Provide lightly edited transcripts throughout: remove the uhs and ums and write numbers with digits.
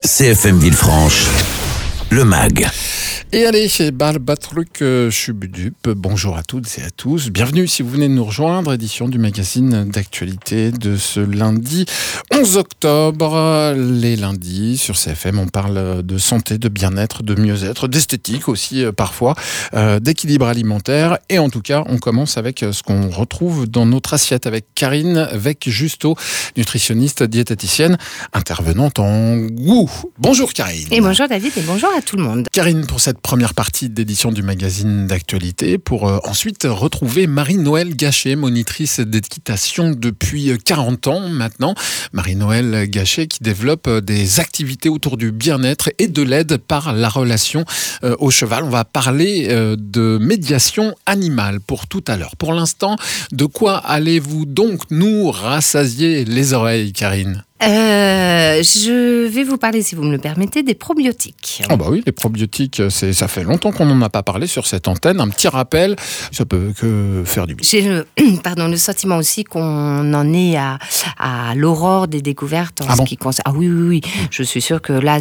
CFM Villefranche, le MAG. Et allez, chez Balbatruc Chubudup, bonjour à toutes et à tous. Bienvenue si vous venez de nous rejoindre, édition du magazine d'actualité de ce lundi 11 octobre. Les lundis sur CFM, on parle de santé, de bien-être, de mieux-être, d'esthétique aussi parfois, d'équilibre alimentaire. Et en tout cas, on commence avec ce qu'on retrouve dans notre assiette avec Karine Vec-Justo, nutritionniste diététicienne, intervenante en goût. Bonjour Karine. Et bonjour David et bonjour à tout le monde. Karine, pour cette première partie d'édition du magazine d'actualité, pour ensuite retrouver Marie-Noëlle Gachet, monitrice d'équitation depuis 40 ans maintenant. Marie-Noëlle Gachet qui développe des activités autour du bien-être et de l'aide par la relation au cheval. On va parler de médiation animale pour tout à l'heure. Pour l'instant, de quoi allez-vous donc nous rassasier les oreilles, Karine ? Je vais vous parler, si vous me le permettez, des probiotiques. Ah bah oui, les probiotiques, ça fait longtemps qu'on n'en a pas parlé sur cette antenne. Un petit rappel, ça peut que faire du bien. J'ai le sentiment aussi qu'on en est à l'aurore des découvertes en ce qui concerne. Ah oui. Je suis sûre que là,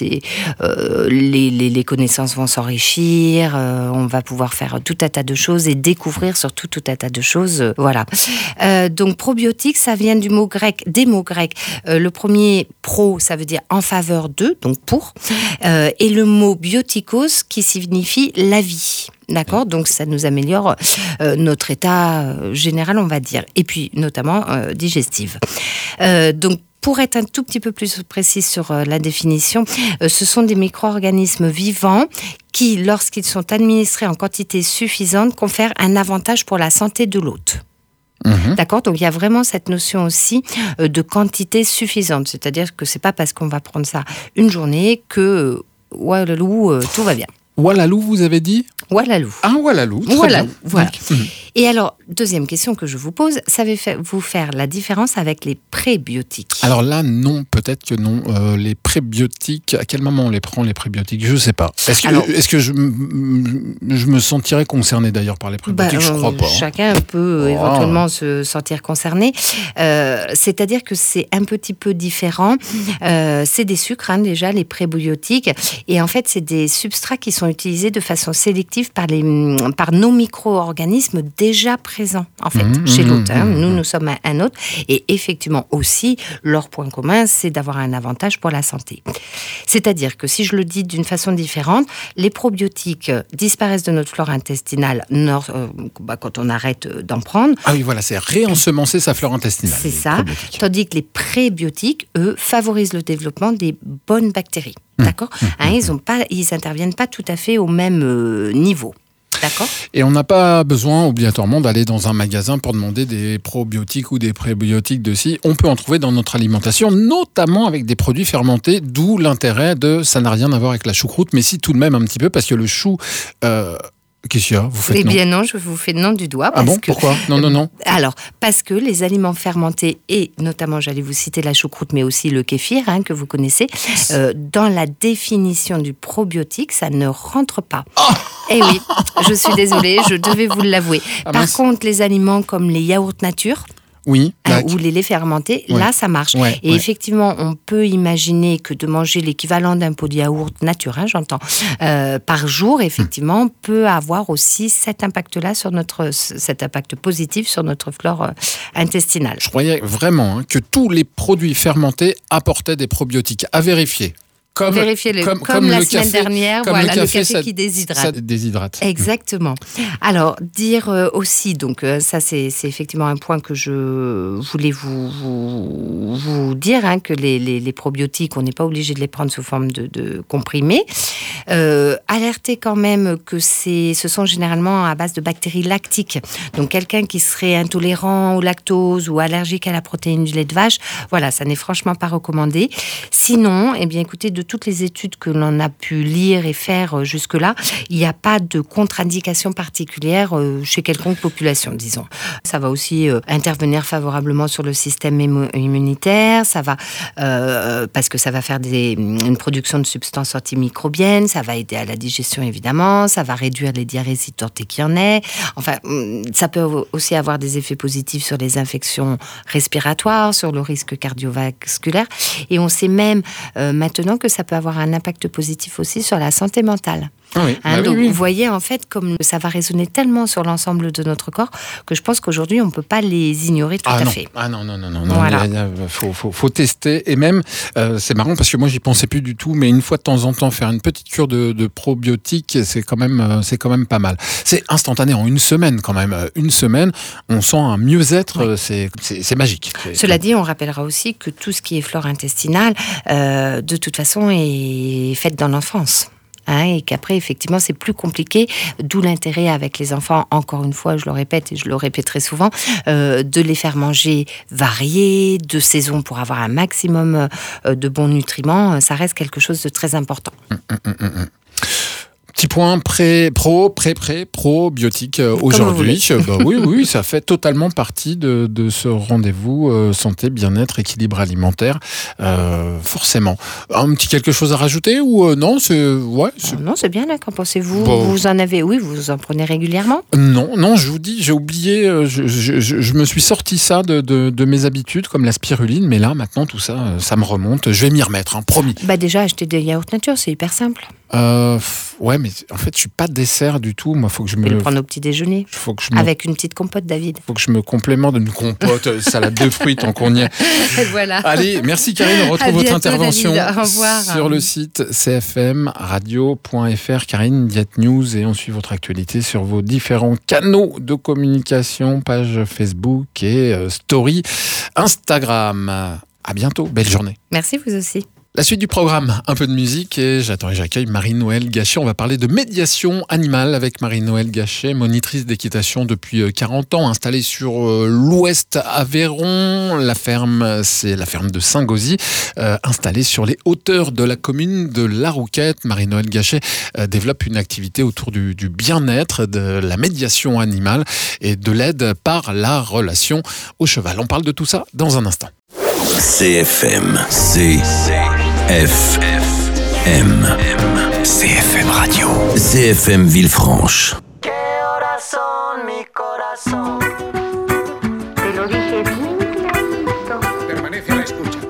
les connaissances vont s'enrichir. On va pouvoir faire tout un tas de choses et découvrir surtout tout un tas de choses. Voilà. Donc probiotiques, ça vient des mots grecs. Le premier, pro, ça veut dire en faveur de, donc pour, et le mot biotikos qui signifie la vie. D'accord ? Donc ça nous améliore notre état général, on va dire, et puis notamment digestive. Donc pour être un tout petit peu plus précis sur la définition, ce sont des micro-organismes vivants qui, lorsqu'ils sont administrés en quantité suffisante, confèrent un avantage pour la santé de l'hôte. D'accord, donc il y a vraiment cette notion aussi de quantité suffisante, c'est-à-dire que c'est pas parce qu'on va prendre ça une journée que tout va bien. Wallalou, vous avez dit ? Wallalou. Ah, Wallalou, très Wallalou, bien. voilà. Et alors, deuxième question que je vous pose, savez-vous faire la différence avec les prébiotiques ? Alors là, non, peut-être que non. Les prébiotiques, à quel moment on les prend, les prébiotiques ? Je ne sais pas. Est-ce que je me sentirais concerné d'ailleurs par les prébiotiques ? Je ne crois pas. Chacun peut éventuellement se sentir concerné. C'est-à-dire que c'est un petit peu différent. C'est des sucres, déjà, les prébiotiques. Et en fait, c'est des substrats qui sont utilisés de façon sélective par nos micro-organismes déjà présents, en fait, chez l'hôte. Nous sommes un hôte. Et effectivement, aussi, leur point commun, c'est d'avoir un avantage pour la santé. C'est-à-dire que, si je le dis d'une façon différente, les probiotiques disparaissent de notre flore intestinale quand on arrête d'en prendre. Ah oui, voilà, c'est réensemencer sa flore intestinale. C'est ça. Tandis que les prébiotiques, eux, favorisent le développement des bonnes bactéries. D'accord ? Ils interviennent pas tout à fait au même niveau. D'accord. Et on n'a pas besoin obligatoirement d'aller dans un magasin pour demander des probiotiques ou des prébiotiques dessus. On peut en trouver dans notre alimentation, notamment avec des produits fermentés, d'où l'intérêt ça n'a rien à voir avec la choucroute, mais si tout de même un petit peu, parce que le chou... Qu'est-ce qu'il y a ? Vous faites non ? Eh bien non, je vous fais le nom du doigt. Pourquoi ? Non. Alors, parce que les aliments fermentés, et notamment, j'allais vous citer la choucroute, mais aussi le kéfir, que vous connaissez, dans la définition du probiotique, ça ne rentre pas. Eh oui, je suis désolée, je devais vous l'avouer. Par contre, les aliments comme les yaourts nature... Oui, ou les laits fermentés, là ça marche. Effectivement, on peut imaginer que de manger l'équivalent d'un pot de yaourt nature, j'entends, par jour, effectivement, peut avoir aussi cet impact-là cet impact positif sur notre flore intestinale. Je croyais vraiment que tous les produits fermentés apportaient des probiotiques. À vérifier. Vérifiez-le. Comme la semaine dernière, le café qui déshydrate. Ça déshydrate. Exactement. Alors, dire aussi, donc ça c'est effectivement un point que je voulais vous dire, que les probiotiques, on n'est pas obligé de les prendre sous forme de comprimés. Alerter quand même que ce sont généralement à base de bactéries lactiques. Donc, quelqu'un qui serait intolérant au lactose ou allergique à la protéine du lait de vache, voilà, ça n'est franchement pas recommandé. Sinon, écoutez, de toutes les études que l'on a pu lire et faire jusque-là, il n'y a pas de contre-indication particulière chez quelconque population, disons. Ça va aussi intervenir favorablement sur le système immunitaire, ça va, parce que ça va faire une production de substances antimicrobiennes, ça va aider à la digestion évidemment, ça va réduire les diarrhésies tant qu'il y en ait. Enfin, ça peut aussi avoir des effets positifs sur les infections respiratoires, sur le risque cardiovasculaire. Et on sait même maintenant que que ça peut avoir un impact positif aussi sur la santé mentale. Oui. Donc, oui. vous voyez, en fait, comme ça va résonner tellement sur l'ensemble de notre corps que je pense qu'aujourd'hui, on ne peut pas les ignorer tout à fait. Ah non. Voilà. Faut tester. Et même, c'est marrant parce que moi, j'y pensais plus du tout, mais une fois de temps en temps, faire une petite cure de probiotiques, c'est quand même pas mal. C'est instantané, en une semaine quand même. Une semaine, on sent un mieux-être, c'est magique. Cela dit, on rappellera aussi que tout ce qui est flore intestinale, de toute façon, est fait dans l'enfance. Et qu'après, effectivement, c'est plus compliqué, d'où l'intérêt avec les enfants, encore une fois, je le répète et je le répéterai souvent, de les faire manger variés, de saison pour avoir un maximum de bons nutriments, ça reste quelque chose de très important. Petit point probiotique aujourd'hui. Oui, ça fait totalement partie de ce rendez-vous santé, bien-être, équilibre alimentaire, forcément. Un petit quelque chose à rajouter ou non Non, c'est bien là. Qu'en pensez-vous ? Vous en avez ? Oui, vous en prenez régulièrement ? Non, je vous dis, j'ai oublié. Je me suis sorti ça de mes habitudes, comme la spiruline, mais là, maintenant, tout ça, ça me remonte. Je vais m'y remettre, promis. Déjà, acheter des yaourts nature, c'est hyper simple. Ouais, mais en fait, je suis pas dessert du tout. Moi, faut que je me le prendre au petit déjeuner. Avec une petite compote, David. Faut que je me complémente d'une compote, salade de fruits, tant qu'on y est. Voilà. Allez, merci Karine. On retrouve votre intervention David, sur le site cfmradio.fr. Karine, Diet News, et on suit votre actualité sur vos différents canaux de communication, page Facebook et story Instagram. À bientôt. Belle journée. Merci, vous aussi. La suite du programme, un peu de musique, et j'accueille Marie-Noëlle Gachet. On va parler de médiation animale avec Marie-Noëlle Gachet, monitrice d'équitation depuis 40 ans, installée sur l'ouest Aveyron. La ferme, c'est la ferme de Saint-Gauzy, installée sur les hauteurs de la commune de La Rouquette. Marie-Noëlle Gachet développe une activité autour du bien-être, de la médiation animale et de l'aide par la relation au cheval. On parle de tout ça dans un instant. CFM Radio. CFM Villefranche. Te lo dije bien clarito. Permanece a la escucha.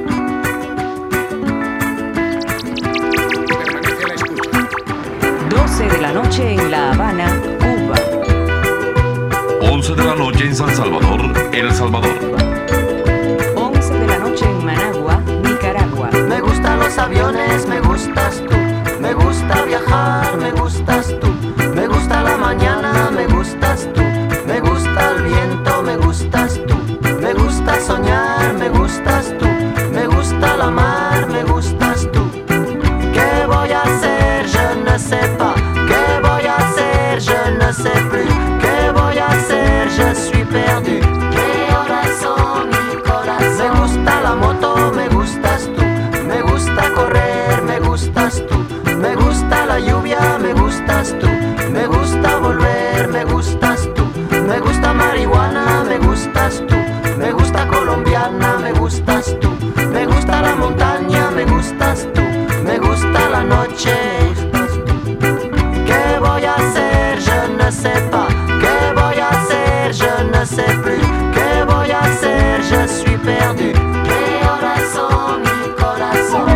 12 de la noche en La Habana, Cuba. 11 de la noche en San Salvador, El Salvador. 11 de la noche en Managua, Nicaragua. Me gustan los aviones, me gustas tú. Me gusta viajar, me gustas tú. Me gusta la mañana, me gustas tú. Me gusta el viento, me gustas tú. Me gusta soñar, me gustas tú. Me gusta la mar, me gustas tú. ¿Qué voy a hacer? Je ne sais pas. ¿Qué voy a hacer? Je ne sais plus. ¿Qué voy a hacer? Je suis perdu. ¿Qué horas son, mi corazón? Me gusta la moto, me gustas tú. Me gusta correr, me gustas tú. Me gusta la lluvia, me gustas tú. Me gusta volver, me gustas tú. Me gusta marihuana, me gustas tú. Me gusta colombiana, me gustas tú. Me gusta la montaña, me gustas tú. Me gusta la noche, me gustas tú. ¿Qué voy a hacer? Je ne sais pas. ¿Qué voy a hacer? Je ne sais plus. ¿Qué voy a hacer? Je suis perdu. ¿Qué horas son, mi corazón?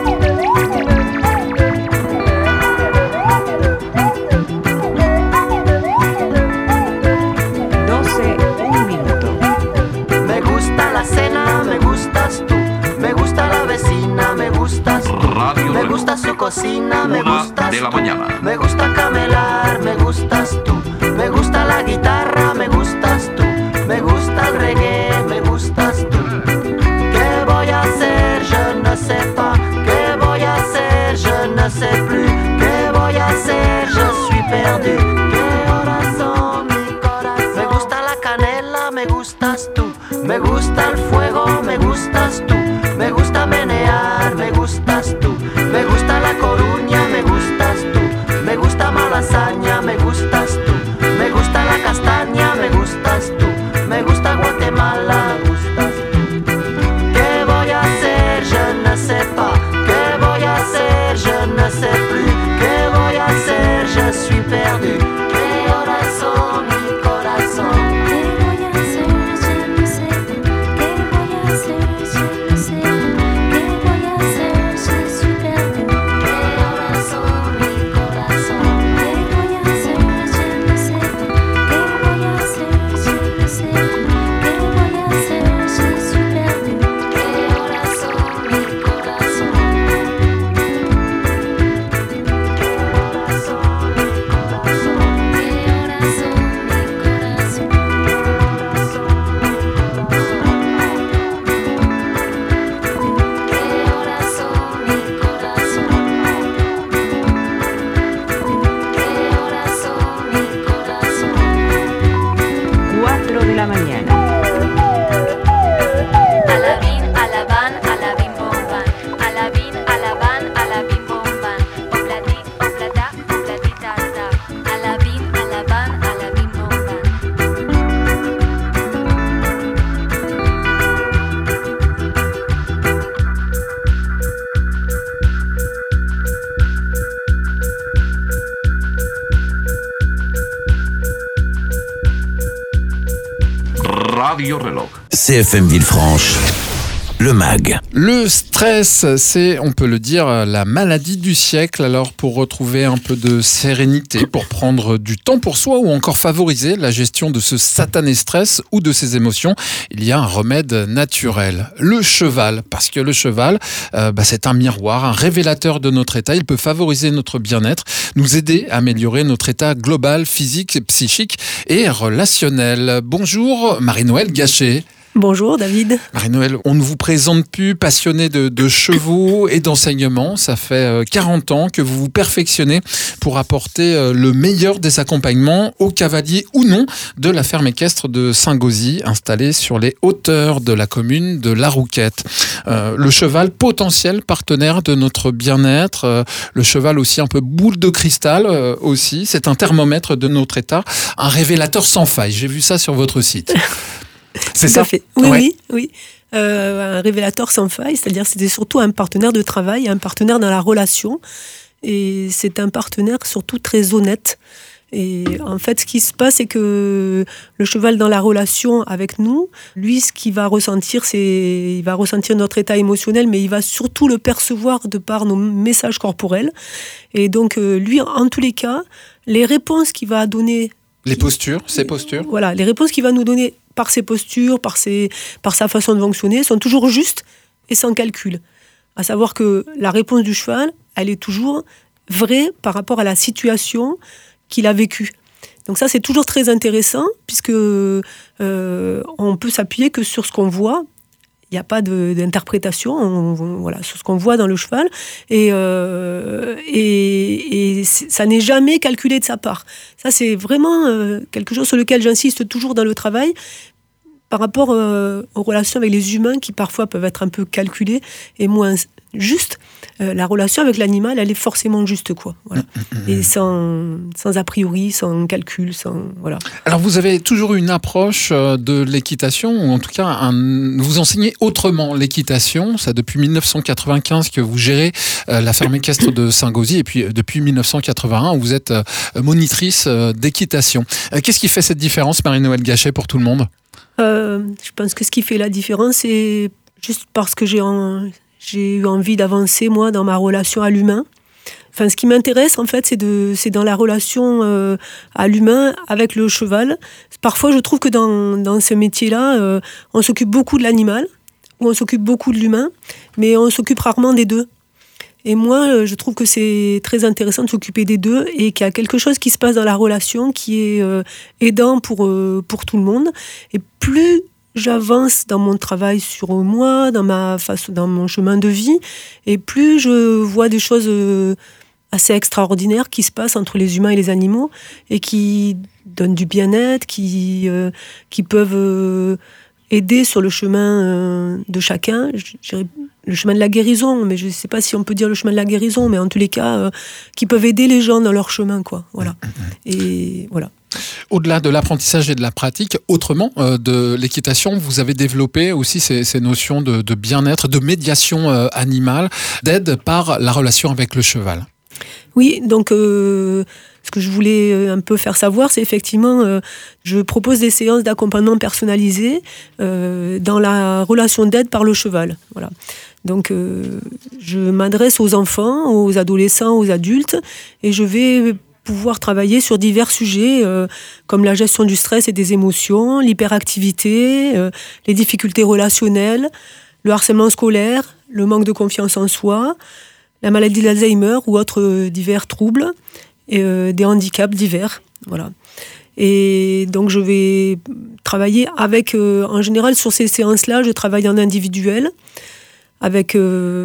12, un minuto. Me gusta la cena, me gustas tú. Me gusta la vecina, me gustas tú. Radio Me gusta su cocina, me 1 gustas de la tú. mañana. Me gusta camelar, me gustas tú. Me gusta la guitarra, me gustas tú. Me gusta el reggae, me gustas tú. ¿Qué voy a hacer? Je ne sais pas. ¿Qué voy a hacer? Je ne sais plus. ¿Qué voy a hacer? Je suis perdu. ¿Qué horas son, mi corazón? Me gusta la canela, me gustas tú. Me gusta el fuego, me gustas tú. Me gusta menear, me gustas tú. Me gusta La Coruña, me gustas tú. Me gusta Malasaña, me gustas tú. Me gusta la castaña, me gustas tú. Me gusta Guatemala, me gustas tú. ¿Qué voy a hacer? Je ne sais pas. ¿Qué voy a hacer? Je ne sais plus. ¿Qué voy a hacer? Je suis perdu. ¿Qué horas son, mi corazón? ¿Qué voy a hacer? Je ne sais pas. ¿Qué voy a hacer? Je ne sais pas. ¿Qué voy a hacer? Je suis perdu. Radio Reloj. CFM Villefranche, le MAG. Le stress, c'est, on peut le dire, la maladie du siècle. Alors, pour retrouver un peu de sérénité, pour prendre du temps pour soi ou encore favoriser la gestion de ce satané stress ou de ses émotions, il y a un remède naturel. Le cheval, parce que le cheval, c'est un miroir, un révélateur de notre état. Il peut favoriser notre bien-être, nous aider à améliorer notre état global, physique, psychique et relationnel. Bonjour, Marie-Noëlle Gachet. Bonjour David. Marie-Noëlle, on ne vous présente plus passionnée de chevaux et d'enseignement. Ça fait 40 ans que vous vous perfectionnez pour apporter le meilleur des accompagnements aux cavaliers ou non de la ferme équestre de Saint-Gauzy, installée sur les hauteurs de la commune de La Rouquette. Le cheval, potentiel partenaire de notre bien-être. Le cheval aussi un peu boule de cristal aussi. C'est un thermomètre de notre état, un révélateur sans faille. J'ai vu ça sur votre site. C'est Tout ça. à fait. Oui. Un révélateur sans faille, c'est-à-dire c'était surtout un partenaire de travail, un partenaire dans la relation, et c'est un partenaire surtout très honnête. Et en fait, ce qui se passe, c'est que le cheval dans la relation avec nous, lui, ce qu'il va ressentir, il va ressentir notre état émotionnel, mais il va surtout le percevoir de par nos messages corporels. Et donc, lui, en tous les cas, les réponses qu'il va donner... Les postures, ses postures. Voilà, les réponses qu'il va nous donner par ses postures, par sa façon de fonctionner, sont toujours justes et sans calcul. À savoir que la réponse du cheval, elle est toujours vraie par rapport à la situation qu'il a vécue. Donc ça, c'est toujours très intéressant, puisque on peut s'appuyer que sur ce qu'on voit. Il n'y a pas d'interprétation, voilà, sur ce qu'on voit dans le cheval, et ça n'est jamais calculé de sa part. Ça, c'est vraiment quelque chose sur lequel j'insiste toujours dans le travail, par rapport aux relations avec les humains, qui parfois peuvent être un peu calculées et moins justes. La relation avec l'animal, elle est forcément juste, quoi. Voilà. Et sans a priori, sans calcul, voilà. Alors, vous avez toujours une approche de l'équitation, ou en tout cas, vous enseignez autrement l'équitation. C'est depuis 1995 que vous gérez la ferme équestre de Saint-Gauzy, et puis depuis 1981, vous êtes monitrice d'équitation. Qu'est-ce qui fait cette différence, Marie-Noëlle Gachet, pour tout le monde ? Je pense que ce qui fait la différence, c'est juste parce que j'ai eu envie d'avancer, moi, dans ma relation à l'humain. Enfin, ce qui m'intéresse, en fait, c'est dans la relation à l'humain avec le cheval. Parfois, je trouve que dans ce métier-là, on s'occupe beaucoup de l'animal, ou on s'occupe beaucoup de l'humain, mais on s'occupe rarement des deux. Et moi, je trouve que c'est très intéressant de s'occuper des deux, et qu'il y a quelque chose qui se passe dans la relation qui est aidant pour tout le monde. Et plus j'avance dans mon travail sur moi, dans mon chemin de vie, et plus je vois des choses assez extraordinaires qui se passent entre les humains et les animaux, et qui donnent du bien-être, qui peuvent aider sur le chemin de chacun. Je dirais le chemin de la guérison, mais je ne sais pas si on peut dire le chemin de la guérison, mais en tous les cas, qui peuvent aider les gens dans leur chemin, quoi. Voilà. Et voilà. Au-delà de l'apprentissage et de la pratique, autrement, de l'équitation, vous avez développé aussi ces notions de bien-être, de médiation animale, d'aide par la relation avec le cheval. Oui, donc ce que je voulais un peu faire savoir, c'est effectivement, je propose des séances d'accompagnement personnalisé dans la relation d'aide par le cheval. Voilà. Donc je m'adresse aux enfants, aux adolescents, aux adultes, et je vais pouvoir travailler sur divers sujets comme la gestion du stress et des émotions, l'hyperactivité, les difficultés relationnelles, le harcèlement scolaire, le manque de confiance en soi, la maladie d'Alzheimer ou autres divers troubles, et des handicaps divers. Voilà. Et donc je vais travailler avec, en général sur ces séances-là, je travaille en individuel, avec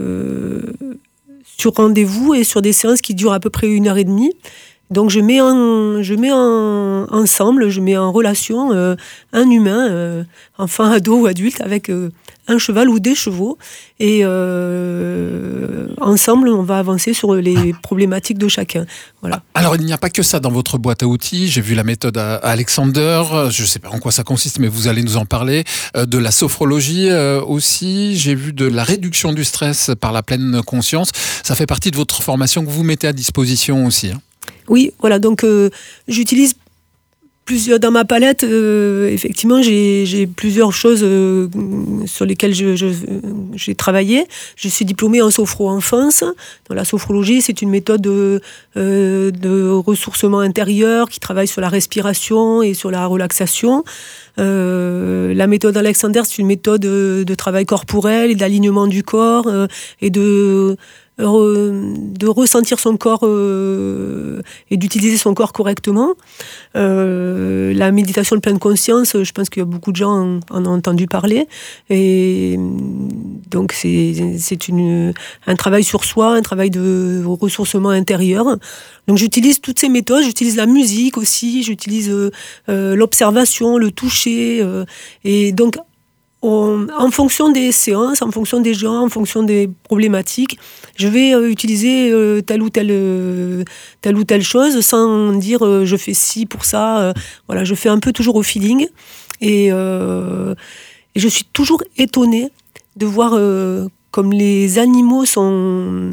sur rendez-vous et sur des séances qui durent à peu près 1h30. Donc je mets ensemble, je mets en relation un humain, enfant, ado ou adulte, avec un cheval ou des chevaux. Et ensemble, on va avancer sur les problématiques de chacun. Voilà. Alors, il n'y a pas que ça dans votre boîte à outils. J'ai vu la méthode à Alexander. Je ne sais pas en quoi ça consiste, mais vous allez nous en parler. De la sophrologie aussi. J'ai vu de la réduction du stress par la pleine conscience. Ça fait partie de votre formation que vous mettez à disposition aussi. Oui, voilà. Donc, j'utilise Dans ma palette, effectivement, j'ai plusieurs choses sur lesquelles j'ai travaillé. Je suis diplômée en sophro-enfance. Dans la sophrologie, c'est une méthode de ressourcement intérieur qui travaille sur la respiration et sur la relaxation. La méthode Alexander, c'est une méthode de travail corporel et d'alignement du corps et de ressentir son corps et d'utiliser son corps correctement. La méditation de pleine conscience, je pense qu'il y a beaucoup de gens en ont entendu parler. Et donc c'est un travail sur soi, un travail de ressourcement intérieur. Donc j'utilise toutes ces méthodes, j'utilise la musique aussi, j'utilise l'observation, le toucher. Et donc en fonction des séances, en fonction des gens, en fonction des problématiques, je vais utiliser telle ou telle chose sans dire je fais ci pour ça. Voilà, je fais un peu toujours au feeling. Et je suis toujours étonnée de voir comme les animaux sont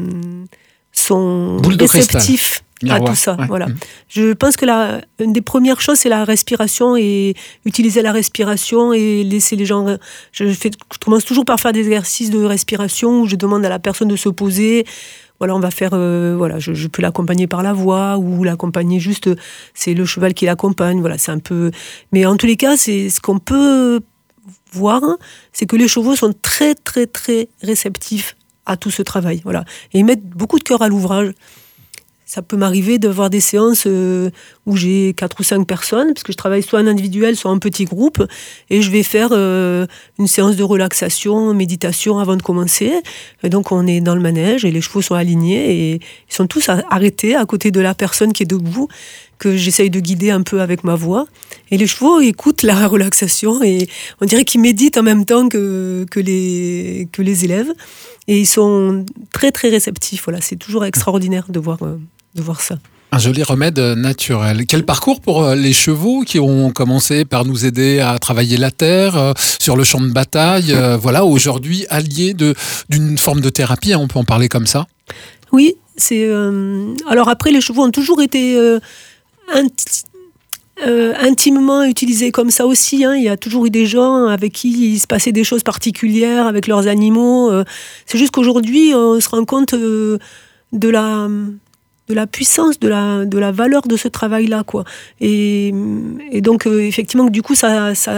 réceptifs à tout ça. Ouais. Voilà. Je pense que une des premières choses, c'est la respiration et utiliser la respiration et laisser les gens. Je commence toujours par faire des exercices de respiration où je demande à la personne de se poser. Voilà, on va faire. Je peux l'accompagner par la voix ou l'accompagner juste. C'est le cheval qui l'accompagne. Voilà, c'est un peu. Mais en tous les cas, c'est ce qu'on peut voir, c'est que les chevaux sont très très très réceptifs à tout ce travail. Voilà, et ils mettent beaucoup de cœur à l'ouvrage. Ça peut m'arriver de voir des séances où j'ai 4 ou 5 personnes, parce que je travaille soit en individuel, soit en petit groupe, et je vais faire une séance de relaxation, méditation avant de commencer. Et donc on est dans le manège et les chevaux sont alignés et ils sont tous arrêtés à côté de la personne qui est debout, que j'essaye de guider un peu avec ma voix. Et les chevaux écoutent la relaxation et on dirait qu'ils méditent en même temps que les élèves. Et ils sont très très réceptifs. Voilà, c'est toujours extraordinaire de voir ça. Un joli remède naturel. Quel parcours pour les chevaux qui ont commencé par nous aider à travailler la terre sur le champ de bataille. Voilà, aujourd'hui alliés d'une forme de thérapie, on peut en parler comme ça. Oui, c'est. Alors après, les chevaux ont toujours été intimement utilisés comme ça aussi. Il y a toujours eu des gens avec qui il se passait des choses particulières avec leurs animaux. C'est juste qu'aujourd'hui, on se rend compte de la puissance, de la valeur de ce travail-là, quoi. Et donc, effectivement, du coup,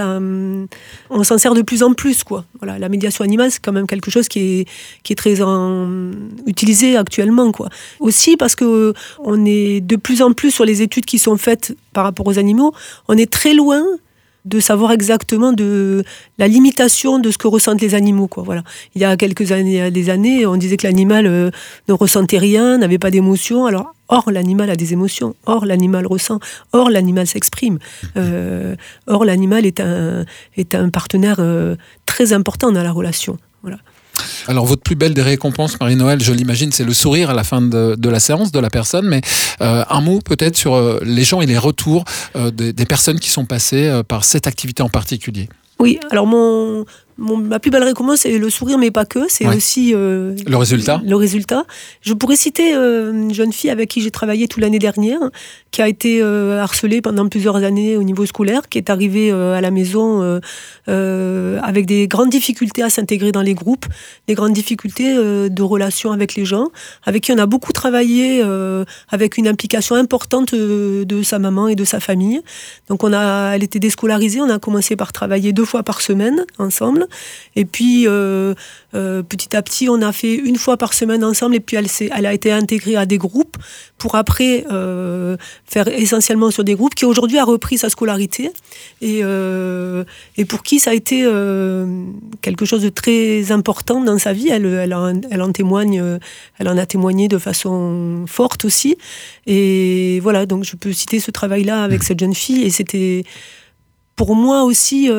on s'en sert de plus en plus, quoi. Voilà, la médiation animale, c'est quand même quelque chose qui est très utilisé actuellement, quoi. Aussi parce que on est de plus en plus sur les études qui sont faites par rapport aux animaux, on est très loin de savoir exactement de la limitation de ce que ressentent les animaux, quoi. Voilà. Il y a des années, on disait que l'animal ne ressentait rien, n'avait pas d'émotion. Alors, or, l'animal a des émotions. Or, l'animal ressent. Or, l'animal s'exprime. Or, l'animal est un partenaire très important dans la relation. Voilà. Alors, votre plus belle des récompenses, Marie-Noëlle, je l'imagine, c'est le sourire à la fin de la séance de la personne. Mais un mot peut-être sur les gens et les retours des personnes qui sont passées par cette activité en particulier. Oui, alors ma plus belle récompense, c'est le sourire, mais pas que. C'est aussi le résultat. Le résultat. Je pourrais citer une jeune fille avec qui j'ai travaillé toute l'année dernière, qui a été harcelée pendant plusieurs années au niveau scolaire, qui est arrivée à la maison avec des grandes difficultés à s'intégrer dans les groupes, des grandes difficultés de relation avec les gens, avec qui on a beaucoup travaillé, avec une implication importante de sa maman et de sa famille. Donc elle était déscolarisée, on a commencé par travailler 2 fois par semaine ensemble. Et puis, petit à petit, on a fait 1 fois par semaine ensemble. Et puis, elle a été intégrée à des groupes pour après faire essentiellement sur des groupes, qui aujourd'hui a repris sa scolarité. Et pour qui ça a été quelque chose de très important dans sa vie. Elle en témoigne, elle en a témoigné de façon forte aussi. Et voilà, donc je peux citer ce travail-là avec cette jeune fille. Et c'était pour moi aussi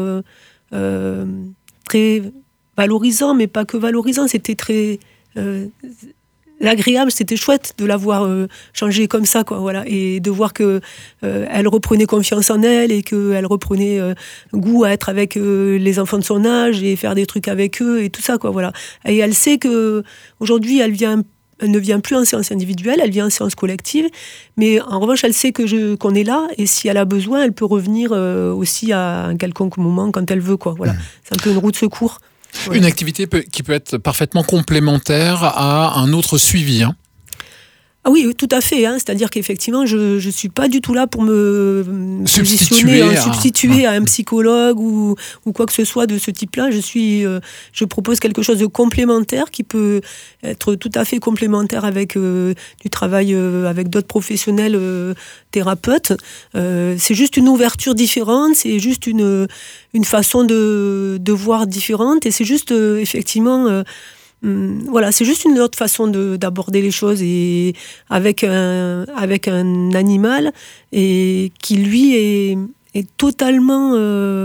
très valorisant, mais pas que valorisant, c'était très agréable, c'était chouette de la voir changer comme ça, quoi, voilà, et de voir que elle reprenait confiance en elle et qu'elle reprenait goût à être avec les enfants de son âge et faire des trucs avec eux et tout ça, quoi, voilà. Et elle sait que aujourd'hui elle vient Elle ne vient plus en séance individuelle, elle vient en séance collective. Mais en revanche, elle sait qu'on est là. Et si elle a besoin, elle peut revenir aussi à un quelconque moment quand elle veut, quoi. Voilà. C'est un peu une roue de secours. Ouais. Une activité qui peut être parfaitement complémentaire à un autre suivi, hein. Ah oui, tout à fait. C'est-à-dire qu'effectivement, je ne suis pas du tout là pour me substituer à un psychologue ou quoi que ce soit de ce type-là. Je propose quelque chose de complémentaire qui peut être tout à fait complémentaire avec du travail avec d'autres professionnels thérapeutes. C'est juste une ouverture différente, c'est juste une façon de voir différente et c'est juste effectivement... Voilà, c'est juste une autre façon d'aborder les choses et avec un animal et qui lui est totalement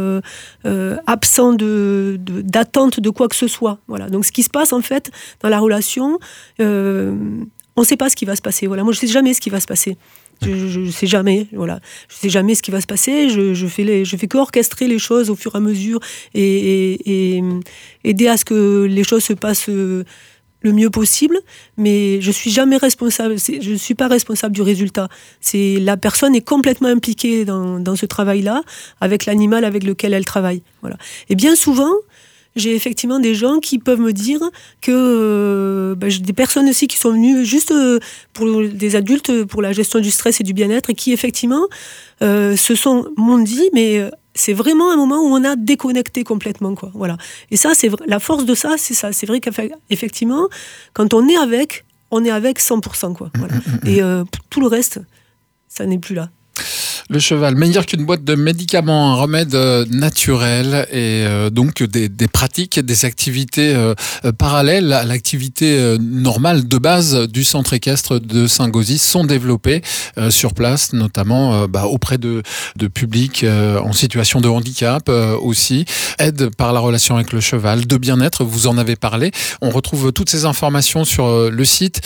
absent d'attente de quoi que ce soit. Voilà. Donc ce qui se passe en fait dans la relation, on ne sait pas ce qui va se passer. Voilà. Moi je ne sais jamais ce qui va se passer. Je sais jamais, voilà. Je sais jamais ce qui va se passer. Je fais que orchestrer les choses au fur et à mesure et aider à ce que les choses se passent le mieux possible. Mais je suis jamais responsable. Je suis pas responsable du résultat. La personne est complètement impliquée dans ce travail-là avec l'animal avec lequel elle travaille. Voilà. Et bien souvent. J'ai effectivement des gens qui peuvent me dire que j'ai des personnes aussi qui sont venues juste pour des adultes pour la gestion du stress et du bien-être et qui effectivement m'ont dit mais c'est vraiment un moment où on a déconnecté complètement quoi. Voilà. Et ça c'est la force de ça, c'est ça. C'est vrai qu'effectivement quand on est avec 100% quoi. Voilà. Et tout le reste ça n'est plus là. Le cheval, meilleur qu'une boîte de médicaments, un remède naturel et donc des pratiques, des activités parallèles à l'activité normale de base du centre équestre de Saint-Gauzy sont développées sur place, notamment auprès de publics en situation de handicap aussi, aide par la relation avec le cheval, de bien-être, vous en avez parlé. On retrouve toutes ces informations sur le site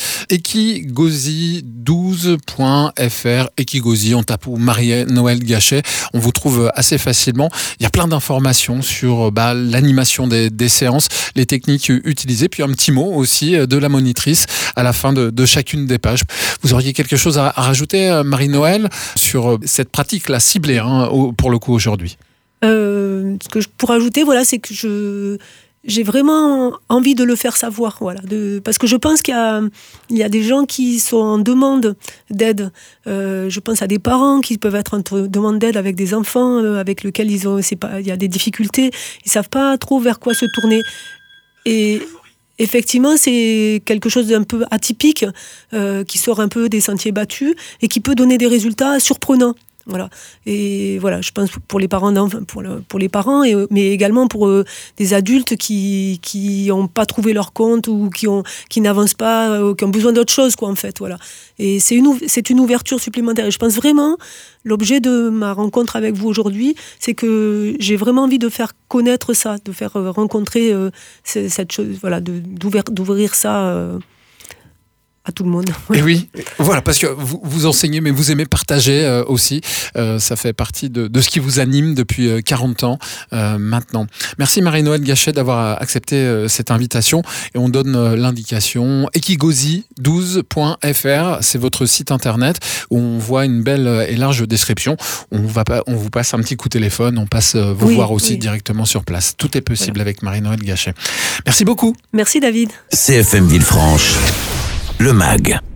equigozy12.fr, Equigozy, on tape où Marie-Noëlle Gachet, on vous trouve assez facilement. Il y a plein d'informations sur l'animation des séances, les techniques utilisées, puis un petit mot aussi de la monitrice à la fin de chacune des pages. Vous auriez quelque chose à rajouter, Marie-Noëlle, sur cette pratique-là ciblée pour le coup aujourd'hui? Ce que je pourrais ajouter, voilà, c'est que j'ai vraiment envie de le faire savoir, voilà, parce que je pense qu'il y a des gens qui sont en demande d'aide. Je pense à des parents qui peuvent être en demande d'aide avec des enfants avec lesquels il y a des difficultés, ils savent pas trop vers quoi se tourner. Et effectivement, c'est quelque chose d'un peu atypique qui sort un peu des sentiers battus et qui peut donner des résultats surprenants. Voilà. Et voilà, je pense pour les parents, pour les parents, mais également pour des adultes qui ont pas trouvé leur compte ou qui n'avancent pas, qui ont besoin d'autre chose, quoi, en fait. Voilà. Et c'est une ouverture supplémentaire. Et je pense vraiment, l'objet de ma rencontre avec vous aujourd'hui, c'est que j'ai vraiment envie de faire connaître ça, de faire rencontrer cette chose, voilà, d'ouvrir ça. À tout le monde. Et oui, voilà, parce que vous enseignez, mais vous aimez partager aussi. Ça fait partie de ce qui vous anime depuis 40 ans maintenant. Merci Marie-Noëlle Gachet d'avoir accepté cette invitation. Et on donne l'indication equigozy12.fr, c'est votre site internet où on voit une belle et large description. On vous passe un petit coup de téléphone, on passe vous voir aussi directement sur place. Tout est possible avec Marie-Noëlle Gachet. Merci beaucoup. Merci David. CFM Villefranche, le MAG.